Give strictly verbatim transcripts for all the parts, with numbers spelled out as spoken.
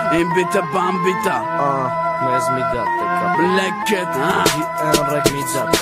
Invita bambita Մեզ մի դատ է կապ Black Cat Ընրեք մի դատ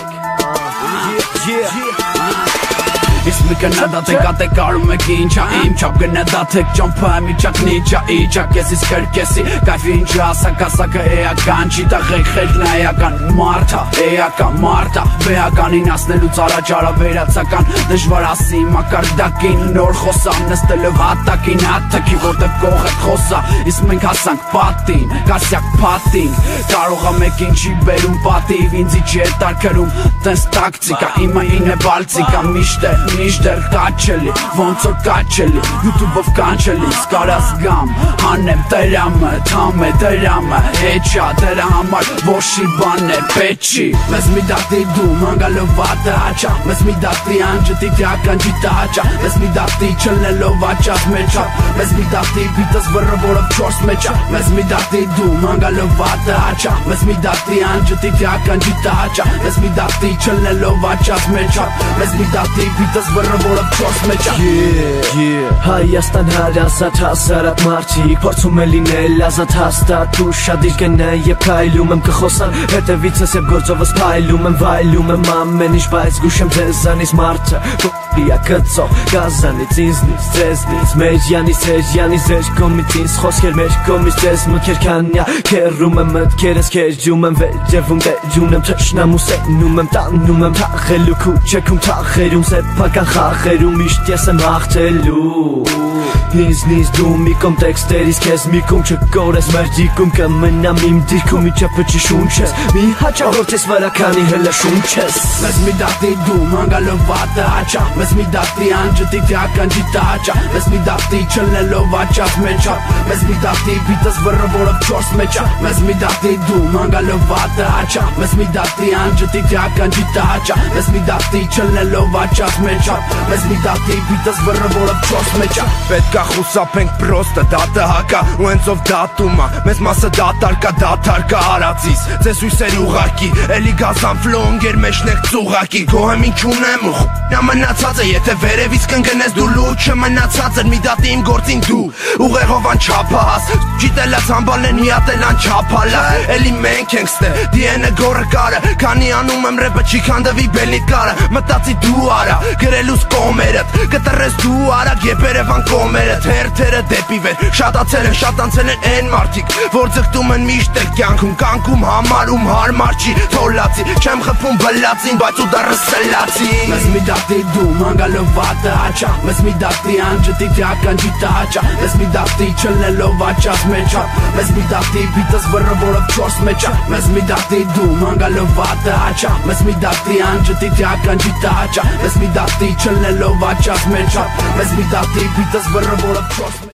եք Իսկ մի կնադատ եք ատ է կարում եք ինչա իմ չապ գնադատ եք ճամպա միչակ նիչա իչա կեսիս կրկեսի կայֆի ինչը ասակ ասակը էական չի տաղեք խելքն էական մարդա էական մարդա բեականին ասնելուց առաջ արա վերացական դժվար ասի մակարդակին նոր խոսամ նստելով հատակին հատակի որտև կող եք խոսա իսկ մենք հասանք պատին կասյակ պատին կարող ա մեկ ինչի բերում պատիվ ինձի չի է տարկերում տենց տակցիկա իմը ինը բալցիկա միշտ է Միշտեր կաչելի, ոնց որ կաչելի YouTube-ով կանչելի, սկարած գամ Հանեմ տերամը, թամ է տերամը Էչա տերա համար, ոշի բաներ, պեչի Մեզ մի դատի դու, մանգալով վատը հաչա Մեզ մի դատի անջտի տյական ջիտը հաչա Մեզ մի դատի չլնելով աչած մեջա Մեզ մի դատի բիտս վրը որով չորս մեջա Մեզ մի դատի դու, մանգալով վատը հաչա Մեզ մի դատի անջտի տյական ջիտը հաչա Մեզ մի դատի չլնելով աչած մեջա Մեզ մի դատի բիտս վրը որով չորս մեջա Հայաստան հարազատ հասարակ մարդիկ Փորձում է լինել ազատ հաստատ Ու շատ իր գնա եվ կայլում եմ կխոսան Հետևիցս և գործովս պայլում եմ վայլում եմ ամեն ինչ Բայց գուշեմ ձեզանից մարդը Կոպրիա կծով գազանից ինձնից ձեզնից Մեր յանից էր յանից էր կոմից ինձ Խոսքեր մեր կոմից ձեզ մտքեր կանյա Կերում եմ մտքերս կերջում եմ Վերջևում կերջում եմ թշնամ ու սենում եմ Տանում եմ թաղելու քուչեքում թաղերում Սեպական խախերում միշտ ես եմ հաղթելու Ինձնից դու մի կոմ տեքստերից քեզ մի կոմ չկորես մեր դիկում կմնամ իմ դիրքում իչապը չի շունչես Մի հաճախորդ ես վարականի հելը շունչես Մեզ մի դատի դու մանգալով վատը հաչա Մեզ մի դատի անջտի տյական ջիտը հաչա Մեզ մի դատի չլնելով աչած մեջա Մեզ մի դատի բիտս վրը որով չորս մեջա Մեզ մի դատի դու մանգալով վատը հաչա Մեզ մի դատի անջտի տյական ջիտը հաչա Մեզ մի դատի չլնելով աչած մեջա Մեզ մի դատի բիտս վրը որով չորս մեջա Պետք է խուսափենք պրոստը դատը հակա ու հենցով դատումա Մեզ մասը դատարկա դատարկա արածիս Ձեզ հույսերի ուղարկի էլի գազան ֆլոնգեր մեջնեք ծուղակի Գոհեմ ինչ ունեմ ու խ***նա մնացած է Եթե վերևից կնգնես դու լուչը մնացած էր Մի դատի իմ գործին դու ուղեղովան չապահաս Ջիտելած համբալեն հիատելան չապալա Էլի մենք ենք ստե դիենը գորը կարը Քանի անում եմ ռեպը չի քանդվի բելնիտ կարը Մտածի դու արա գրելուս կոմերըտ Կտրես դու արագ եբ երևան կոմերըտ Հերթերը դեպի վեր շատացել են շատանցել են են մարդիկ Որ ձգտում են միշտ էլ կյանքում կանկում համարում հարմար չի Թոլացի չեմ խփում բլացին բայց ու դարը սլացի Մեզ մի դատի դու մանգալով վատը հաչա Մեզ մի դատի անջտի տյական ջիտը հաչա Մեզ մի դատի չլնելով աչած մեջա Մեզ մի դատի բիտս վրը որով չորս մեջա Մեզ մի դատի դու մանգալով վատը հաչա Մեզ մի դատի անջտի տյական ջիտը հաչա Մեզ մի դատի չլնելով աչած մեջա Մեզ մի դատի բիտս վրը որով չորս